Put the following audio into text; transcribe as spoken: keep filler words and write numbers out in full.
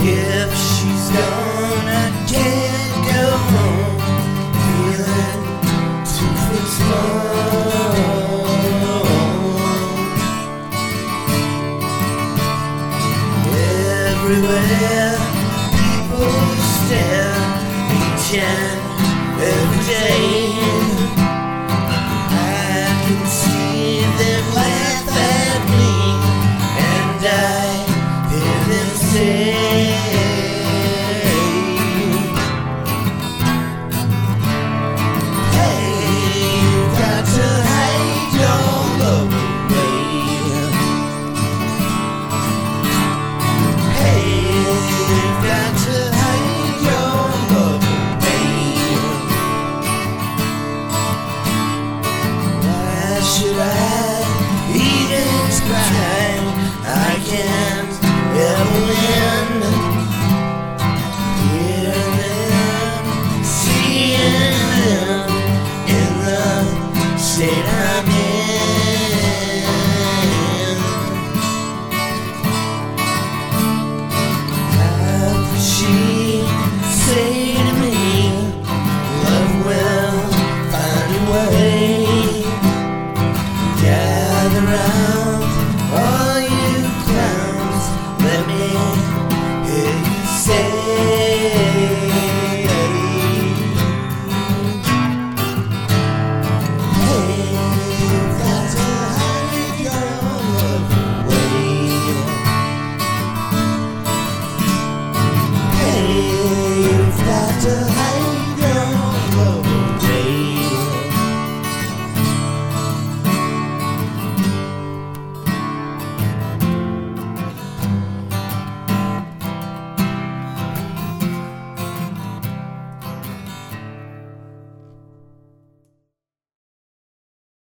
If she's gone, I can't go home, feeling two foot small. Everywhere people stare, each and every day. I can see them laugh at me, and I hear them say, hey, you've got to hide your love away. Hey, you've got to hide your love away. Why should I eat and cry? I can't ever win. Hearing them, seeing them in the state I'm in. How could she say to me, love will find a way? Gather round, all you clowns, let me hear you say, hey, you've got to hide your love away. Hey, you've got to